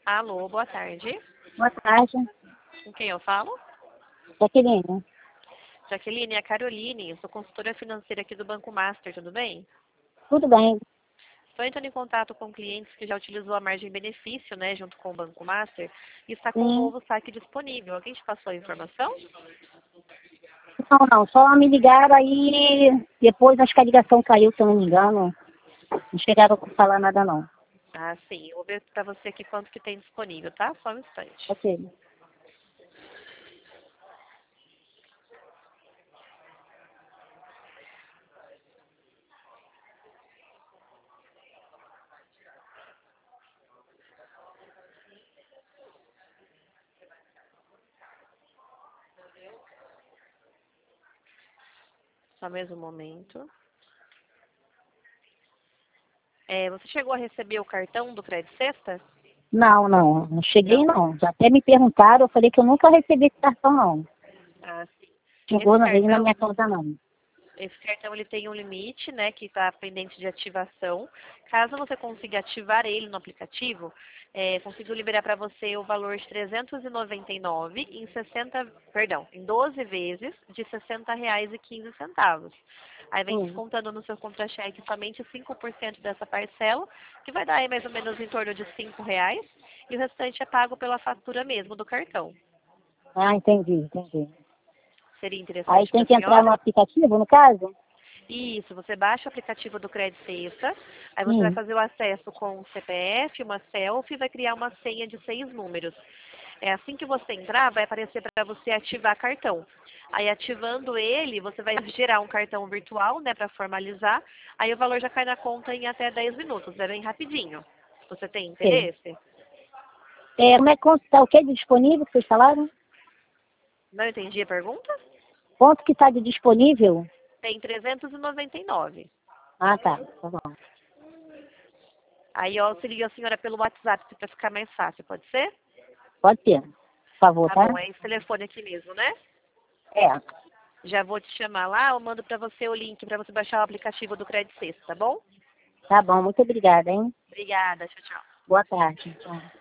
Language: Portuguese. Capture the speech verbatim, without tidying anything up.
Alô, boa tarde. Boa tarde. Com quem eu falo? Jaqueline. Jaqueline, é a Caroline, eu sou consultora financeira aqui do Banco Master, tudo bem? Tudo bem? Estou entrando em contato com clientes que já utilizou a margem benefício, né, junto com o Banco Master, e está com um Sim. novo saque disponível. Alguém te passou a informação? Não, não, só me ligaram aí, depois acho que a ligação caiu, se eu não me engano. Não chegaram a falar nada não. Ah, sim. Eu vou ver para você aqui quanto que tem disponível, tá? Só um instante. Ok. Só mais um momento. É, você chegou a receber o cartão do Crédito Sexta? Não, não, não cheguei Não? não. Já até me perguntaram, eu falei que eu nunca recebi esse cartão não. Ah, sim. Chegou Esse na, ele na cartão, minha conta não. esse cartão ele tem um limite, né, que está pendente de ativação. Caso você consiga ativar ele no aplicativo, é, consigo liberar para você o valor de trezentos e noventa e nove em sessenta, perdão, em doze vezes de sessenta reais e quinze centavos. Aí vem Sim. descontando no seu contra-cheque somente cinco por cento dessa parcela, que vai dar aí mais ou menos em torno de cinco reais, e o restante é pago pela fatura mesmo do cartão. Ah, entendi, entendi. Seria Aí interessante para tem a que entrar senhora? no aplicativo, no caso? Isso, você baixa o aplicativo do Crédito Sexta, aí você vai Sim. fazer o acesso com o C P F, uma selfie e vai criar uma senha de seis números. É assim que você entrar, vai aparecer para você ativar cartão. Aí ativando ele, você vai gerar um cartão virtual, né, para formalizar. Aí o valor já cai na conta em até dez minutos, é bem rapidinho. Você tem Ok. interesse? É, como é que está o que de disponível que vocês falaram? Não entendi a pergunta? Quanto que está de disponível? Tem trezentos e noventa e nove. Ah, tá. Tá bom. Aí eu auxilio a senhora pelo WhatsApp para ficar mais fácil, pode ser? Pode ser. Por favor, Tá tá? bom, é esse telefone aqui mesmo, né? É. Já vou te chamar lá, eu mando para você o link para você baixar o aplicativo do Crédito Sexta, tá bom? Tá bom, muito obrigada, hein? Obrigada, tchau, tchau. Boa tarde. Tchau.